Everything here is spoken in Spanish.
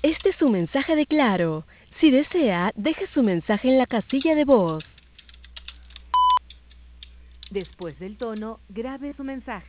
Este es su mensaje de Claro. Si desea, deje su mensaje en la casilla de voz. Después del tono, grabe su mensaje.